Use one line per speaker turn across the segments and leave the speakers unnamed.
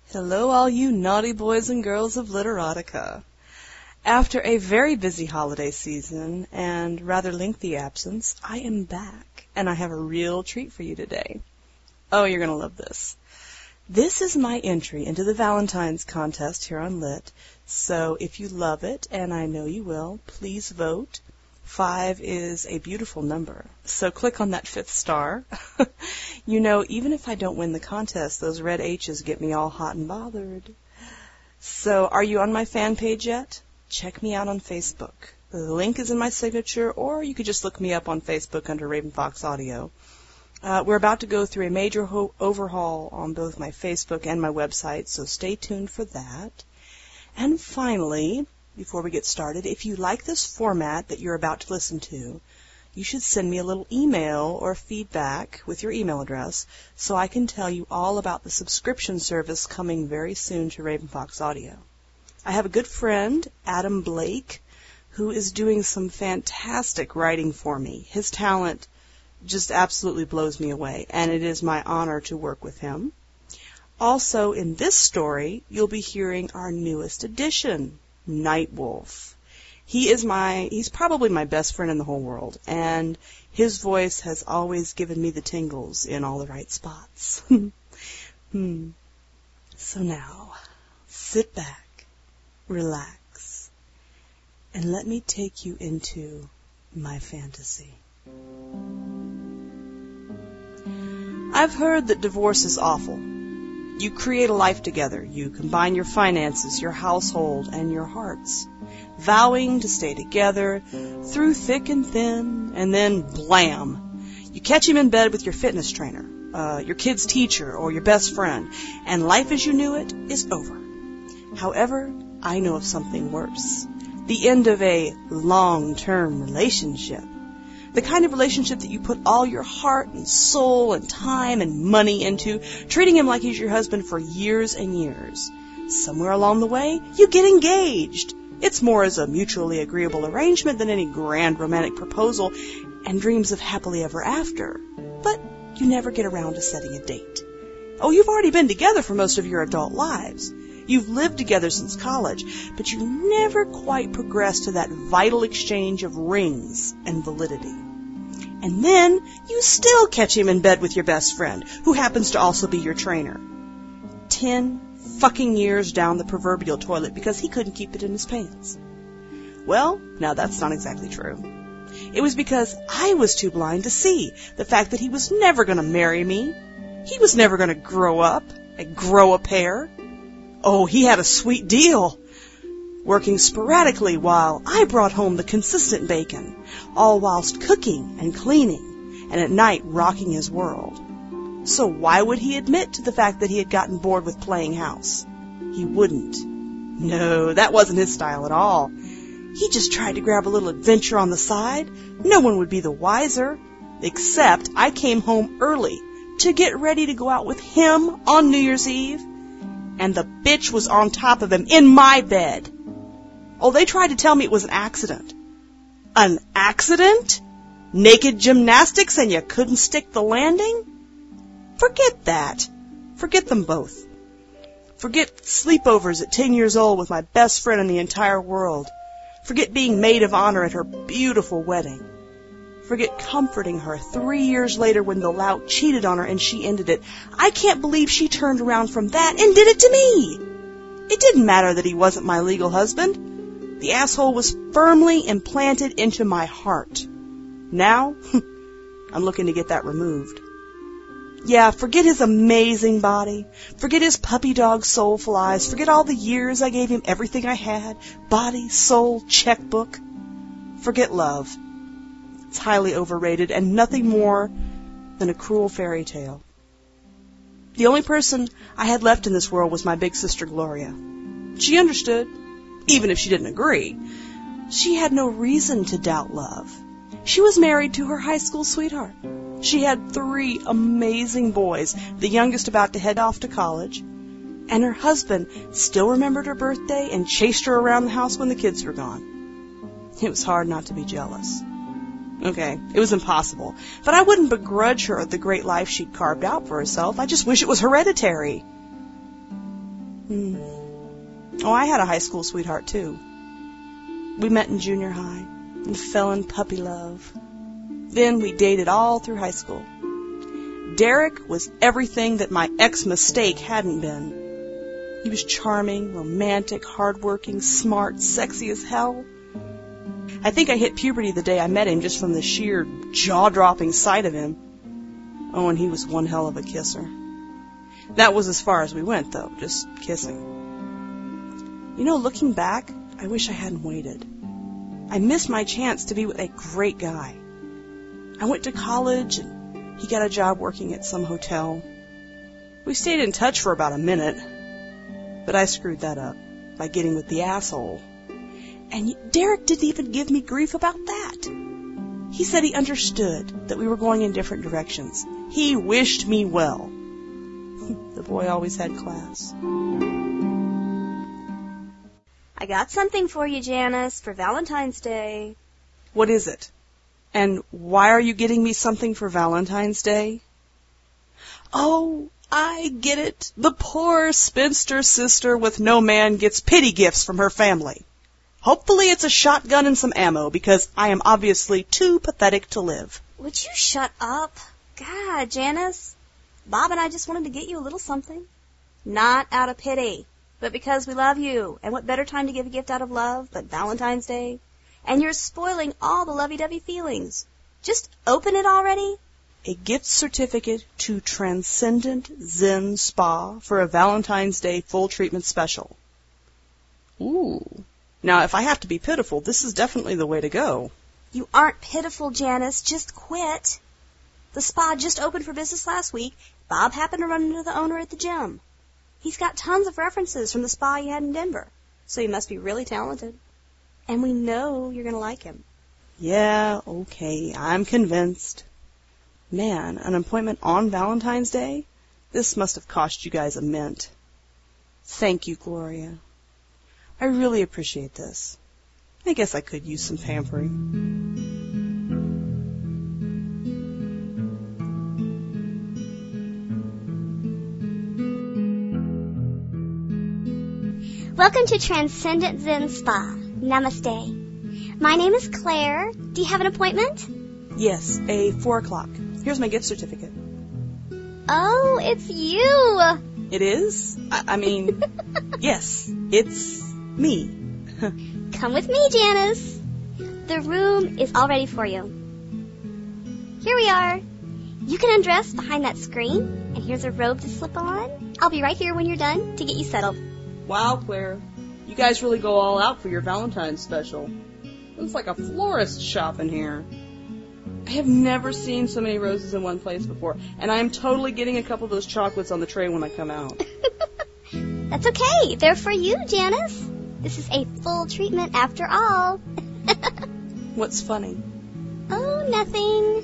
Hello, all you naughty boys and girls of Literotica. After a very busy holiday season and rather lengthy absence, I am back, and I have a real treat for you today. Oh, you're going to love this. This is my entry into the Valentine's contest here on Lit, so if you love it, and I know you will, please vote. 5 is a beautiful number, so click on that 5th star. You know, even if I don't win the contest, those red H's get me all hot and bothered. So, are you on my fan page yet? Check me out on Facebook. The link is in my signature, or you could just look me up on Facebook under Raven Fox Audio. We're about to go through a major overhaul on both my Facebook and my website, so stay tuned for that. And finally, before we get started, if you like this format that you're about to listen to, you should send me a little email or feedback with your email address so I can tell you all about the subscription service coming very soon to Raven Fox Audio. I have a good friend, Adam Blake, who is doing some fantastic writing for me. His talent just absolutely blows me away, and it is my honor to work with him. Also, in this story, you'll be hearing our newest addition, Nightwolf. He's probably my best friend in the whole world, and his voice has always given me the tingles in all the right spots. So now, sit back, relax, and let me take you into my fantasy. I've heard that divorce is awful. You create a life together. You combine your finances, your household, and your hearts, vowing to stay together through thick and thin, and then blam! You catch him in bed with your fitness trainer, your kid's teacher, or your best friend, and life as you knew it is over. However, I know of something worse. The end of a long-term relationship. The kind of relationship that you put all your heart and soul and time and money into, treating him like he's your husband for years and years. Somewhere along the way, you get engaged. It's more as a mutually agreeable arrangement than any grand romantic proposal and dreams of happily ever after. But you never get around to setting a date. Oh, you've already been together for most of your adult lives. You've lived together since college, but you never quite progressed to that vital exchange of rings and validity. And then you still catch him in bed with your best friend, who happens to also be your trainer. 10 fucking years down the proverbial toilet because he couldn't keep it in his pants. Well, now that's not exactly true. It was because I was too blind to see the fact that he was never going to marry me. He was never going to grow up and grow a pair. Oh, he had a sweet deal, working sporadically while I brought home the consistent bacon, all whilst cooking and cleaning, and at night rocking his world. So why would he admit to the fact that he had gotten bored with playing house? He wouldn't. No, that wasn't his style at all. He just tried to grab a little adventure on the side. No one would be the wiser, except I came home early to get ready to go out with him on New Year's Eve. And the bitch was on top of him in my bed. Oh, they tried to tell me it was an accident. An accident? Naked gymnastics and you couldn't stick the landing? Forget that. Forget them both. Forget sleepovers at 10 years old with my best friend in the entire world. Forget being maid of honor at her beautiful wedding. Forget comforting her 3 years later when the lout cheated on her and she ended it. I can't believe she turned around from that and did it to me. It didn't matter that he wasn't my legal husband. The asshole was firmly implanted into my heart. Now, I'm looking to get that removed. Yeah, forget his amazing body. Forget his puppy dog soulful eyes. Forget all the years I gave him everything I had. Body, soul, checkbook. Forget love. It's highly overrated and nothing more than a cruel fairy tale. The only person I had left in this world was my big sister Gloria. She understood, even if she didn't agree. She had no reason to doubt love. She was married to her high school sweetheart. She had 3 amazing boys, the youngest about to head off to college, and her husband still remembered her birthday and chased her around the house when the kids were gone. It was hard not to be jealous. Okay, it was impossible. But I wouldn't begrudge her the great life she'd carved out for herself. I just wish it was hereditary. Oh, I had a high school sweetheart, too. We met in junior high and fell in puppy love. Then we dated all through high school. Derek was everything that my ex-mistake hadn't been. He was charming, romantic, hardworking, smart, sexy as hell. I think I hit puberty the day I met him just from the sheer jaw-dropping sight of him. Oh, and he was one hell of a kisser. That was as far as we went, though, just kissing. You know, looking back, I wish I hadn't waited. I missed my chance to be with a great guy. I went to college, and he got a job working at some hotel. We stayed in touch for about a minute, but I screwed that up by getting with the asshole. And Derek didn't even give me grief about that. He said he understood that we were going in different directions. He wished me well. The boy always had class.
I got something for you, Janice, for Valentine's Day.
What is it? And why are you getting me something for Valentine's Day? Oh, I get it. The poor spinster sister with no man gets pity gifts from her family. Hopefully it's a shotgun and some ammo, because I am obviously too pathetic to live.
Would you shut up? God, Janice. Bob and I just wanted to get you a little something. Not out of pity, but because we love you. And what better time to give a gift out of love but Valentine's Day? And you're spoiling all the lovey-dovey feelings. Just open it already.
A gift certificate to Transcendent Zen Spa for a Valentine's Day full treatment special. Ooh. Now, if I have to be pitiful, this is definitely the way to go.
You aren't pitiful, Janice. Just quit. The spa just opened for business last week. Bob happened to run into the owner at the gym. He's got tons of references from the spa you had in Denver, so he must be really talented. And we know you're going to like him.
Yeah, okay, I'm convinced. Man, an appointment on Valentine's Day? This must have cost you guys a mint. Thank you, Gloria. I really appreciate this. I guess I could use some pampering.
Welcome to Transcendent Zen Spa. Namaste. My name is Claire. Do you have an appointment?
Yes, 4:00. Here's my gift certificate.
Oh, it's you.
It is? I mean, yes, it's me.
Come with me, Janice. The room is all ready for you. Here we are. You can undress behind that screen, and here's a robe to slip on. I'll be right here when you're done to get you settled.
Wow, Claire. You guys really go all out for your Valentine's special. It's like a florist shop in here. I have never seen so many roses in one place before, and I am totally getting a couple of those chocolates on the tray when I come out.
That's okay. They're for you, Janice. This is a full treatment after all.
What's funny?
Oh, nothing.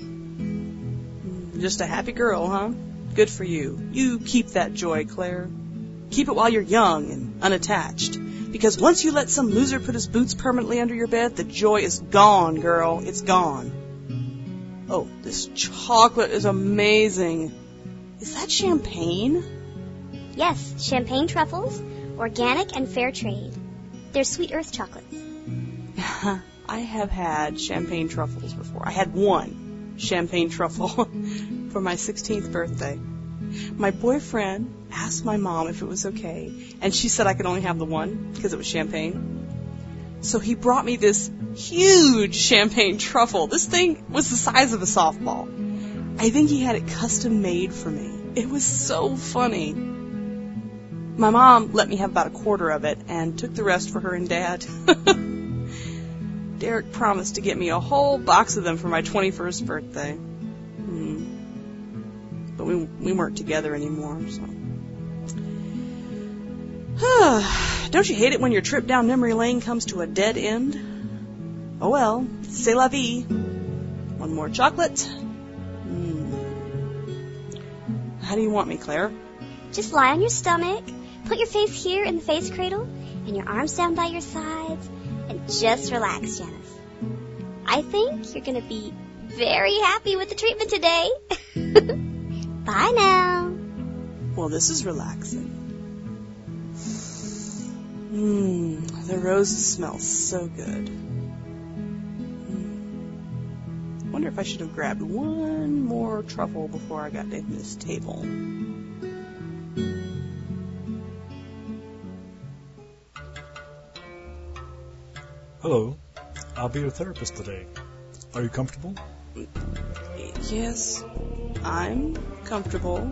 Just a happy girl, huh? Good for you. You keep that joy, Claire. Keep it while you're young and unattached. Because once you let some loser put his boots permanently under your bed, the joy is gone, girl. It's gone. Oh, this chocolate is amazing. Is that champagne?
Yes, champagne truffles, organic and fair trade. They're sweet earth chocolates.
I have had champagne truffles before. I had one champagne truffle for my 16th birthday. My boyfriend asked my mom if it was okay, and she said I could only have the one because it was champagne. So he brought me this huge champagne truffle. This thing was the size of a softball. I think he had it custom made for me. It was so funny. My mom let me have about a quarter of it and took the rest for her and Dad. Derek promised to get me a whole box of them for my 21st birthday. But we weren't together anymore, so. Don't you hate it when your trip down memory lane comes to a dead end? Oh well, c'est la vie. One more chocolate. How do you want me, Claire?
Just lie on your stomach, put your face here in the face cradle, and your arms down by your sides, and just relax, Janice. I think you're going to be very happy with the treatment today. Bye now.
Well, this is relaxing. The roses smell so good. Wonder if I should have grabbed one more truffle before I got to this table.
Hello, I'll be your therapist today. Are you comfortable?
Yes, I'm comfortable.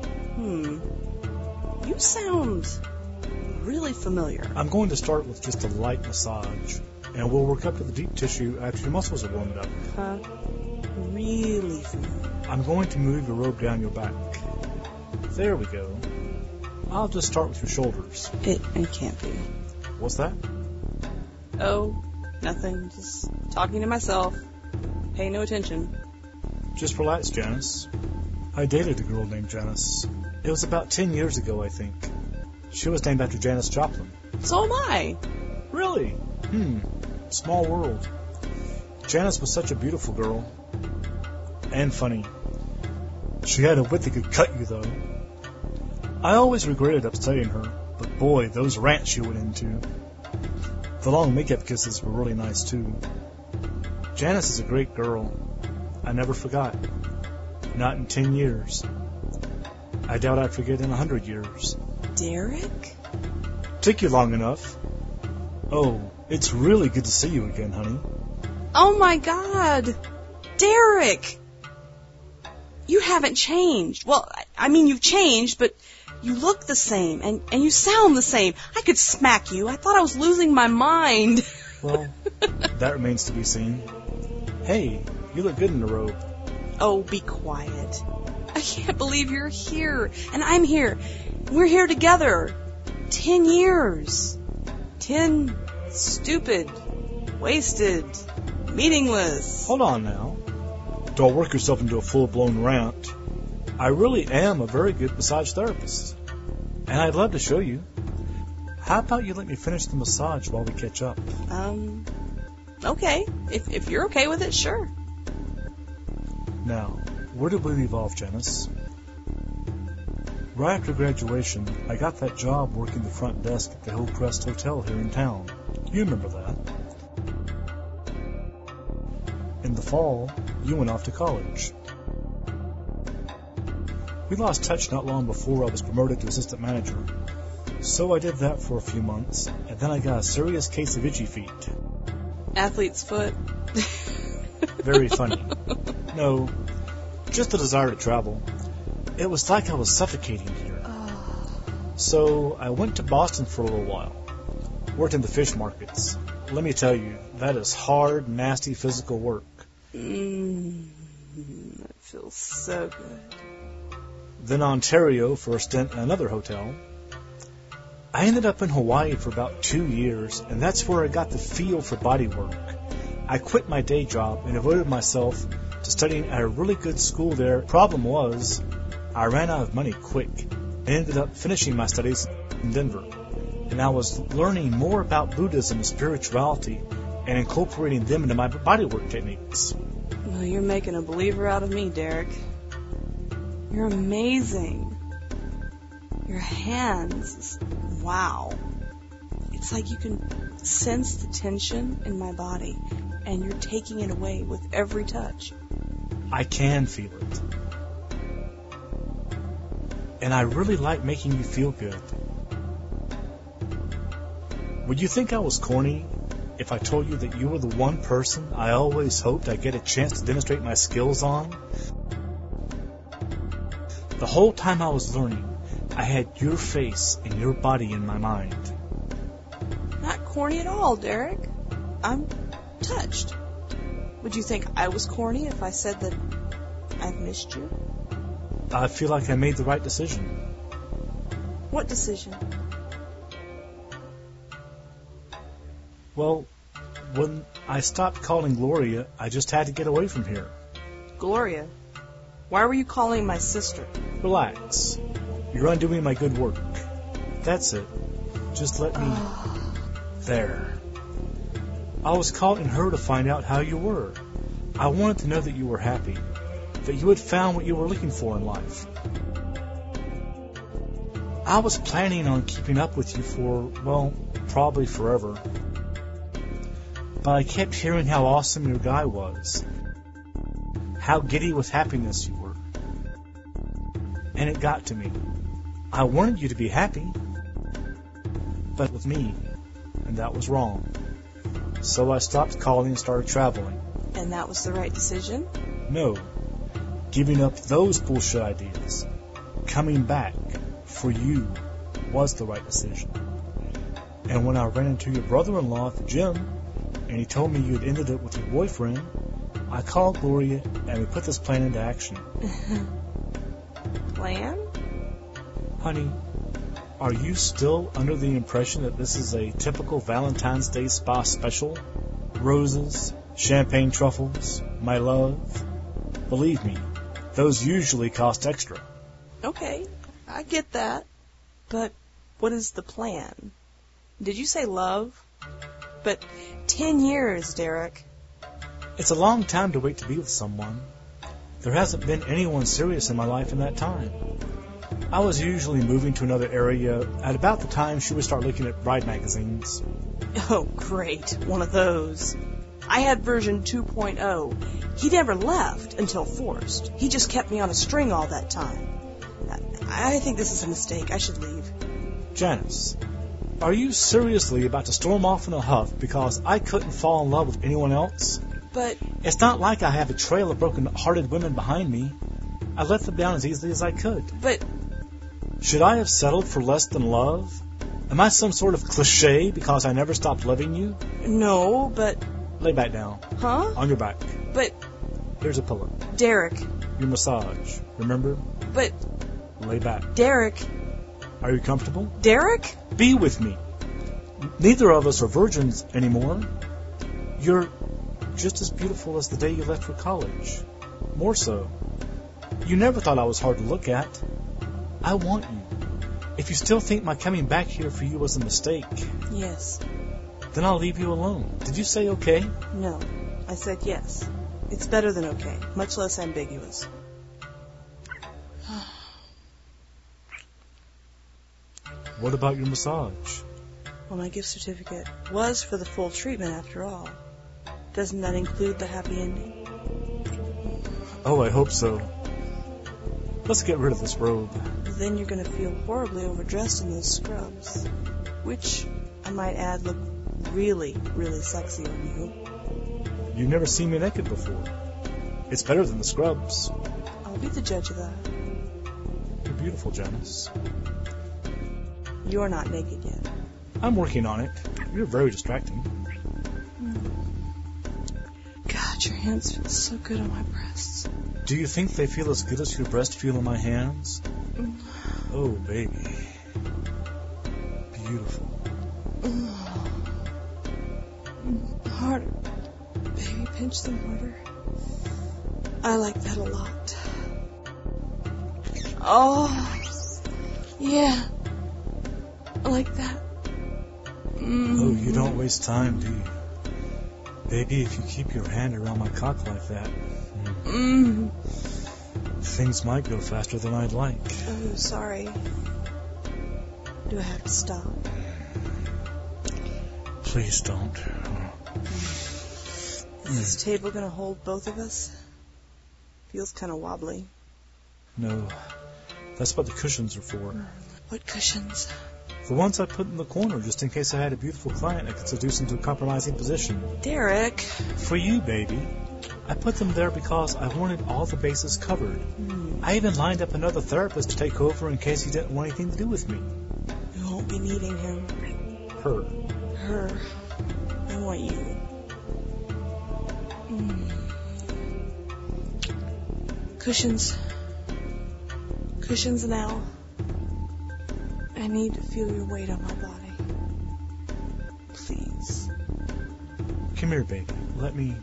You sound really familiar.
I'm going to start with just a light massage, and we'll work up to the deep tissue after your muscles are warmed up.
Really familiar.
I'm going to move your robe down your back. There we go. I'll just start with your shoulders.
It can't be.
What's that?
Oh, nothing. Just talking to myself. Pay no attention.
Just relax, Janice. I dated a girl named Janice. It was about 10 years ago, I think. She was named after Janis Joplin.
So am I.
Really? Small world. Janice was such a beautiful girl. And funny. She had a wit that could cut you, though. I always regretted upsetting her, but boy, those rants she went into. The long makeup kisses were really nice, too. Janice is a great girl. I never forgot. Not in 10 years. I doubt I'd forget in 100 years.
Derek?
Took you long enough. Oh, it's really good to see you again, honey.
Oh my God! Derek! You haven't changed. Well, I mean, you've changed, but you look the same, and you sound the same. I could smack you. I thought I was losing my mind.
Well, that remains to be seen. Hey, you look good in the robe.
Oh, be quiet. I can't believe you're here, and I'm here. We're here together. 10 years. 10 stupid, wasted, meaningless.
Hold on now. Don't work yourself into a full-blown rant. I really am a very good massage therapist, and I'd love to show you. How about you let me finish the massage while we catch up?
Okay. If you're okay with it, sure.
Now, where did we leave off, Janice? Right after graduation, I got that job working the front desk at the Hillcrest Hotel here in town. You remember that. In the fall, you went off to college. We lost touch not long before I was promoted to assistant manager. So I did that for a few months, and then I got a serious case of itchy feet.
Athlete's foot.
Very funny. No, just the desire to travel. It was like I was suffocating here. So I went to Boston for a little while. Worked in the fish markets. Let me tell you, that is hard, nasty physical work.
That feels so good.
Then Ontario for a stint in another hotel. I ended up in Hawaii for about 2 years, and that's where I got the feel for body work. I quit my day job and devoted myself to studying at a really good school there. Problem was, I ran out of money quick and ended up finishing my studies in Denver. And I was learning more about Buddhism and spirituality and incorporating them into my bodywork techniques.
Well, you're making a believer out of me, Derek. You're amazing. Your hands, wow. It's like you can sense the tension in my body, and you're taking it away with every touch.
I can feel it. And I really like making you feel good. Would you think I was corny if I told you that you were the one person I always hoped I'd get a chance to demonstrate my skills on? The whole time I was learning, I had your face and your body in my mind.
Not corny at all, Derek. I'm touched. Would you think I was corny if I said that I've missed you?
I feel like I made the right decision.
What decision?
Well, when I stopped calling Gloria, I just had to get away from here.
Gloria? Why were you calling my sister?
Relax. You're undoing my good work. That's it. Just let me... There. I was calling her to find out how you were. I wanted to know that you were happy, that you had found what you were looking for in life. I was planning on keeping up with you for, well, probably forever. But I kept hearing how awesome your guy was. How giddy with happiness you were. And it got to me. I wanted you to be happy. But with me. And that was wrong. So I stopped calling and started traveling.
And that was the right decision?
No. Giving up those bullshit ideas. Coming back for you was the right decision. And when I ran into your brother-in-law at the gym, and he told me you had ended it with your boyfriend, I called Gloria and we put this plan into action.
Plan?
Honey, are you still under the impression that this is a typical Valentine's Day spa special? Roses, champagne truffles, my love? Believe me, those usually cost extra.
Okay, I get that. But what is the plan? Did you say love? But 10 years, Derek.
It's a long time to wait to be with someone. There hasn't been anyone serious in my life in that time. I was usually moving to another area at about the time she would start looking at bride magazines.
Oh, great. One of those. I had version 2.0. He never left until forced. He just kept me on a string all that time. I think this is a mistake. I should leave.
Janice, are you seriously about to storm off in a huff because I couldn't fall in love with anyone else?
But
it's not like I have a trail of broken-hearted women behind me. I let them down as easily as I could.
But
should I have settled for less than love? Am I some sort of cliche because I never stopped loving you?
No, but...
Lay back down.
Huh?
On your back.
But...
Here's a pillow.
Derek.
Your massage. Remember?
But...
Lay back.
Derek.
Are you comfortable?
Derek?
Be with me. Neither of us are virgins anymore. You're just as beautiful as the day you left for college. More so. You never thought I was hard to look at. I want you. If you still think my coming back here for you was a mistake...
Yes.
Then I'll leave you alone. Did you say okay?
No. I said yes. It's better than okay. Much less ambiguous.
What about your massage?
Well, my gift certificate was for the full treatment after all. Doesn't that include the happy ending?
Oh, I hope so. Let's get rid of this robe.
Then you're going to feel horribly overdressed in those scrubs. Which, I might add, look really, really sexy on you.
You've never seen me naked before. It's better than the scrubs.
I'll be the judge of that.
You're beautiful, Janice.
You're not naked yet.
I'm working on it. You're very distracting.
God, your hands feel so good on my breasts.
Do you think they feel as good as your breasts feel in my hands? Oh, baby. Beautiful.
Harder. Baby, pinch them harder. I like that a lot. Oh, yeah. I like that.
Oh, you don't waste time, do you? Baby, if you keep your hand around my cock like that, things might go faster than I'd like.
Oh, sorry. Do I have to stop?
Please don't.
Is this table going to hold both of us? Feels kind of wobbly.
No, that's what the cushions are for.
What cushions?
The ones I put in the corner, just in case I had a beautiful client I could seduce into a compromising position.
Derek.
For you, baby. I put them there because I wanted all the bases covered. I even lined up another therapist to take over in case he didn't want anything to do with me.
You won't be needing him.
Her.
Her. I want you. Cushions. Cushions now. I need to feel your weight on my body. Please.
Come here, baby. Let me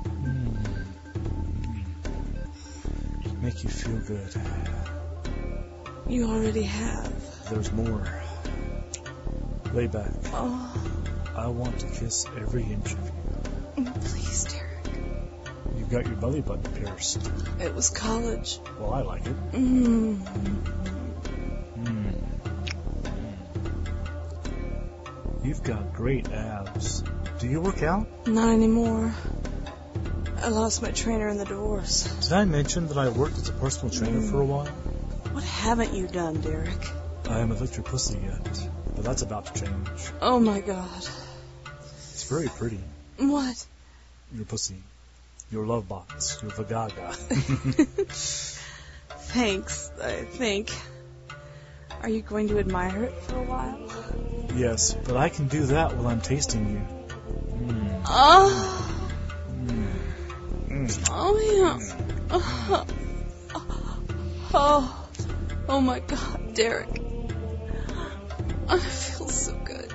make you feel good.
You already have.
There's more. Lay back.
Oh.
I want to kiss every inch of you.
Please, Derek.
You've got your belly button pierced.
It was college.
Well, I like it. You've got great abs. Do you work out?
Not anymore. I lost my trainer in the divorce.
Did I mention that I worked as a personal trainer for a while?
What haven't you done, Derek?
I haven't licked your pussy yet, but that's about to change.
Oh my God.
It's very pretty.
What?
Your pussy. Your love box. Your vagaga.
Thanks, I think. Are you going to admire it for a while?
Yes, but I can do that while I'm tasting you.
Oh. Oh, yeah. Oh my God, Derek. I feel so good.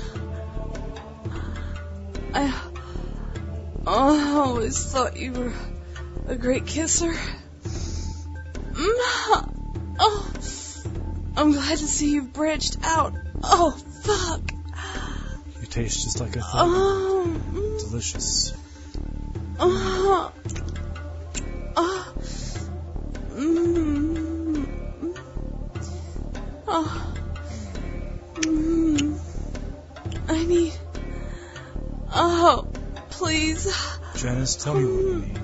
I always thought you were a great kisser. Oh, I'm glad to see you've branched out. Oh, fuck.
You taste just like I thought. Delicious.
I need... Oh, please.
Janice, tell me what you need.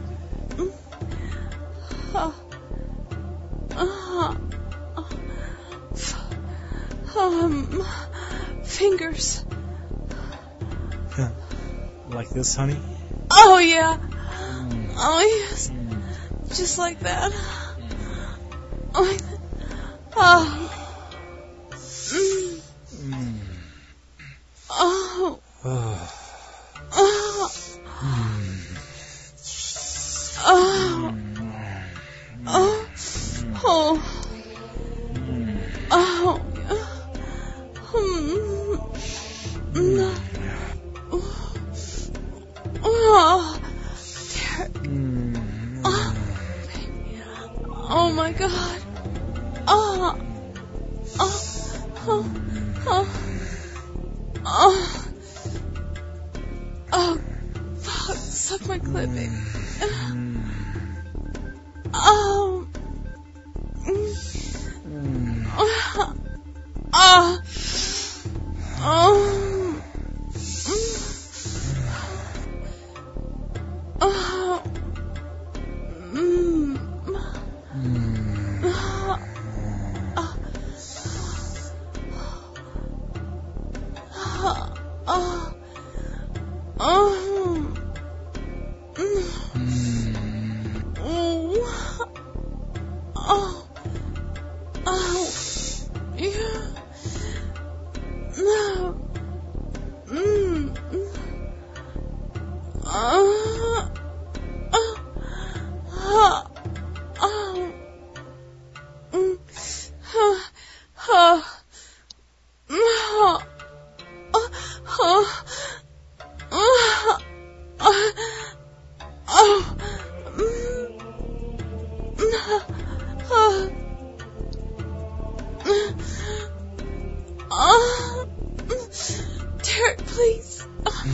Fingers.
Like this, honey?
Oh, yeah. Oh, yes. Just like that. Like that. Oh. Oh. Oh. Oh. Oh. Oh. Oh. Oh. Oh my God. Oh. Oh. Oh. Oh. Oh. Oh. Fuck. Suck my clit, baby. Oh. Oh. Oh. Derek, please.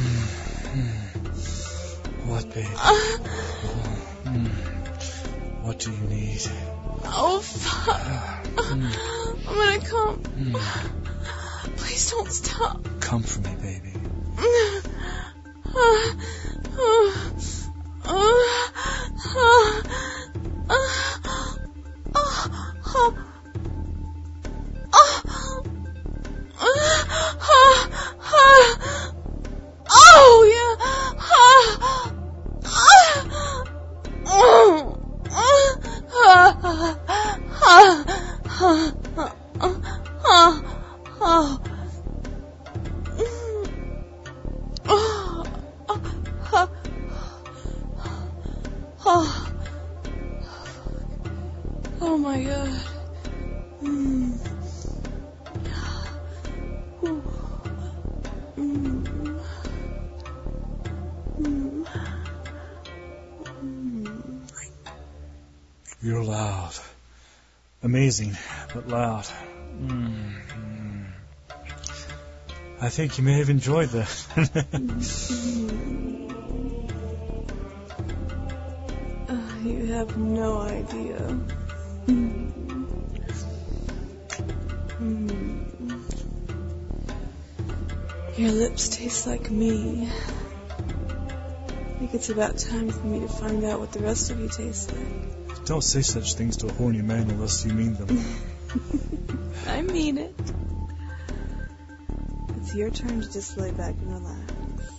What, babe? What do you need?
Oh, fuck. I'm gonna come. Please don't stop.
Come for me, baby.
Oh, yeah. Oh my God.
You're loud. Amazing, but loud. I think you may have enjoyed that.
You have no idea. Your lips taste like me. I think it's about time for me to find out what the rest of you taste like.
Don't say such things to a horny man unless you mean them.
I mean it. It's your turn to just lay back and relax.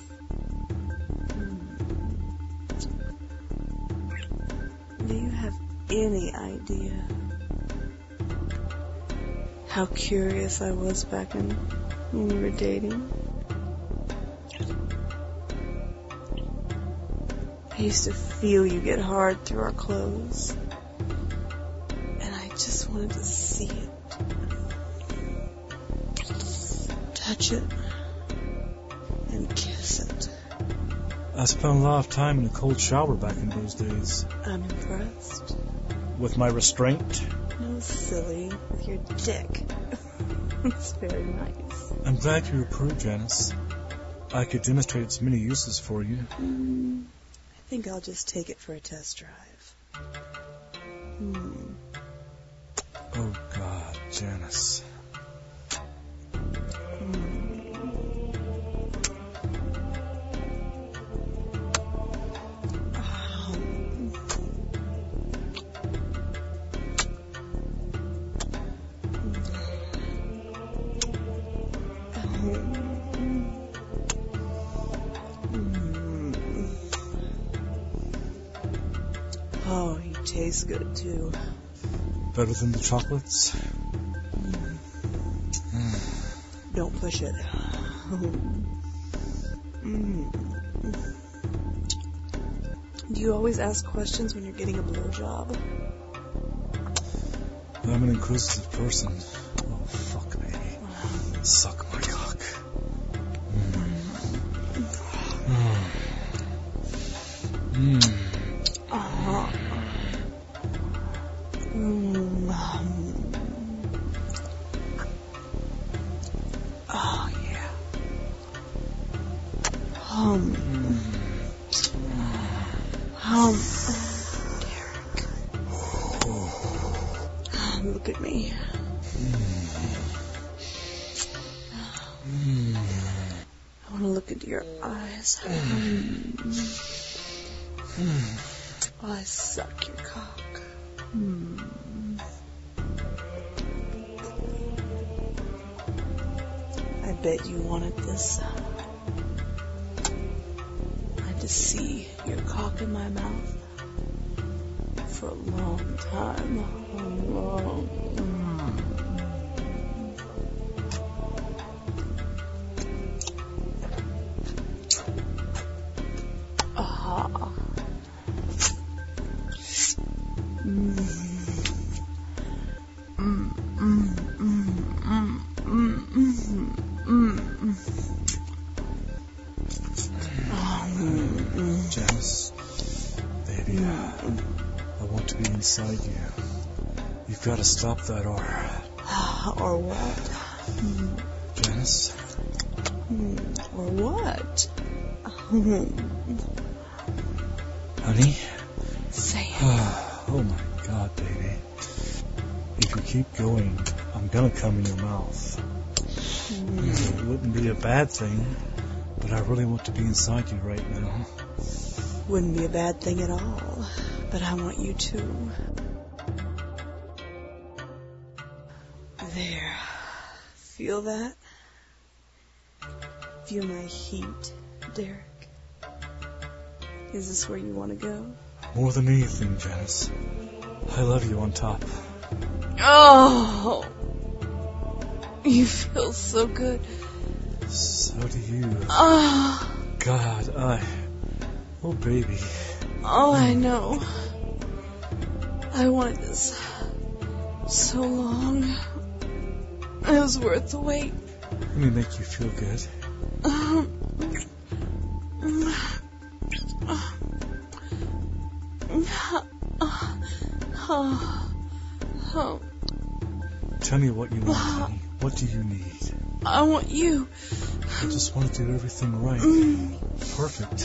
Do you have any idea how curious I was back when we were dating? I used to feel you get hard through our clothes, and I just wanted to see it, touch it, and kiss it.
I spent a lot of time in a cold shower back in those days.
I'm impressed.
With my restraint?
No, silly, with your dick. It's very nice.
I'm glad you approve, Janice. I could demonstrate its many uses for you.
I think I'll just take it for a test drive.
Oh, God, Janice.
Oh, you taste good, too.
Better than the chocolates?
Don't push it. Do you always ask questions when you're getting a blowjob?
I'm an inquisitive person. Oh, fuck me. Suck my cock.
Oh, yeah. Derek. Look at me. I want to look into your eyes. While I suck your cock. I bet you wanted this. I had to see your cock in my mouth for a long time.
Janice, baby, I want to be inside you. You've got to stop that or
what?
Janice?
Or what?
Honey?
Say it.
Oh my God, baby. If you keep going, I'm gonna come in your mouth. It wouldn't be a bad thing, but I really want to be inside you right now.
Wouldn't be a bad thing at all, but I want you to. There. Feel that? Feel my heat, Derek. Is this where you want to go?
More than anything, Janice. I love you on top.
Oh! You feel so good.
So do you.
Oh!
God, Oh, baby.
Oh, I know. I wanted this so long. It was worth the wait.
Let me make you feel good. Tell me what you want, honey. What do you need?
I want you.
I just want to do everything right. Perfect.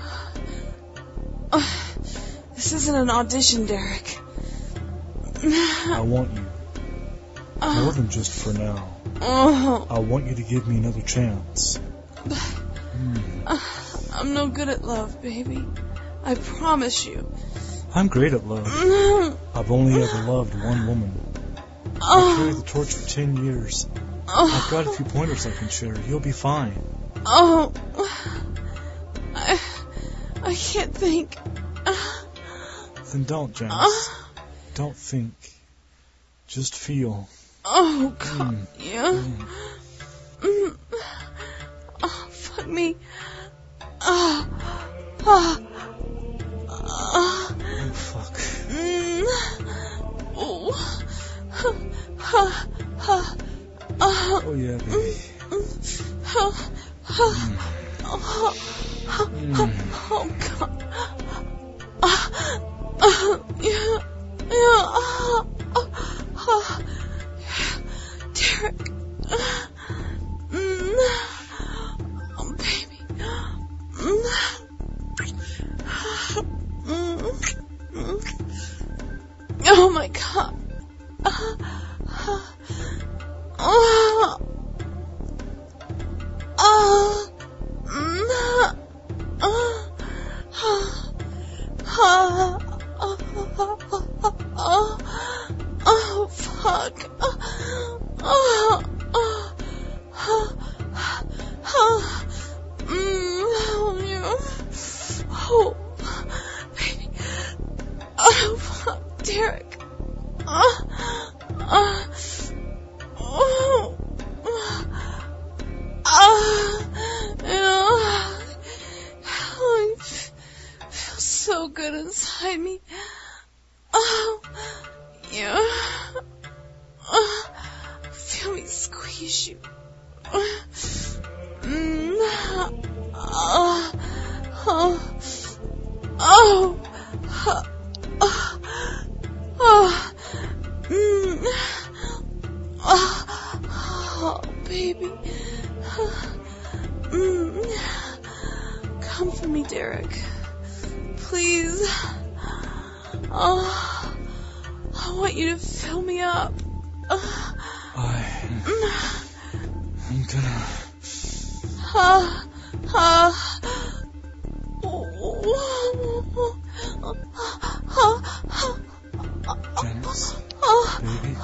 This isn't an audition, Derek.
I want you. More than just for now. I want you to give me another chance.
I'm no good at love, baby. I promise you.
I'm great at love. I've only ever loved one woman. I carried the torch for 10 years. I've got a few pointers I can share. You'll be fine.
I can't think.
Then don't, Janice. Don't think. Just feel.
Oh, God, yeah. Oh, fuck me.
Oh, fuck. Oh, yeah, baby.
Oh, God. Yeah. Derek. Oh, baby. Oh, my God. Oh, fuck. Oh, baby. Oh, fuck, Derek. I feel so good inside me. Oh, yeah. Feel me squeeze you. Oh, baby. Come for me, Derek. Please. I want you to fill me up.
I'm gonna... Janice, baby.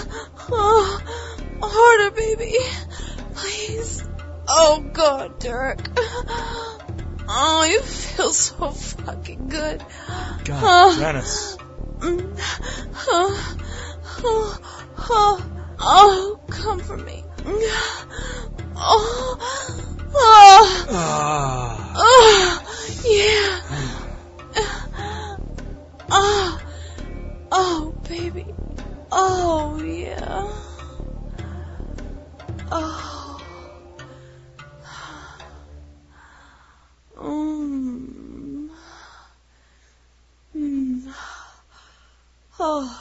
Harder, baby. Please. Oh, God, Derek. Oh, you feel so fucking good.
God, Janice.
Oh, come for me. Yeah. Oh, baby. Oh, yeah. Oh. Oh.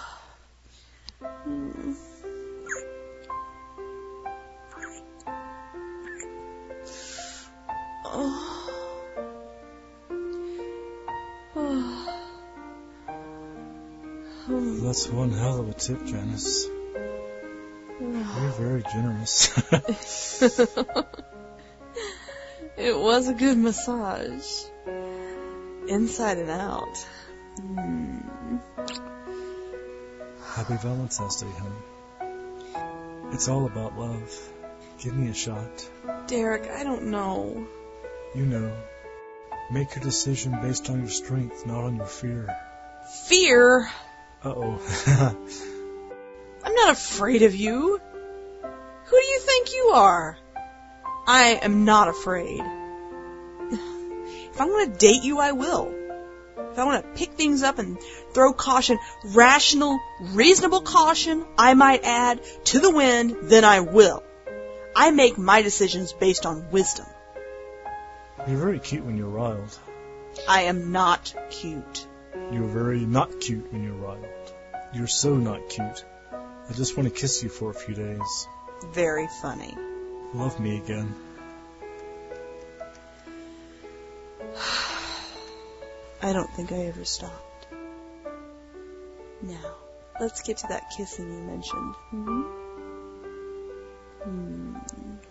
That's one hell of a tip, Janice. You're very generous.
It was a good massage. Inside and out.
Happy Valentine's Day, honey. It's all about love. Give me a shot.
Derek, I don't know.
You know. Make your decision based on your strength, not on your fear.
Fear?
Uh-oh.
I'm not afraid of you. Who do you think you are? I am not afraid. If I want to date you, I will. If I want to pick things up and throw caution, rational, reasonable caution, I might add, to the wind, then I will. I make my decisions based on wisdom.
You're very cute when you're riled.
I am not cute.
You're very not cute when you're riled. You're so not cute. I just want to kiss you for a few days.
Very funny.
Love me again.
I don't think I ever stopped. Now, let's get to that kissing you mentioned.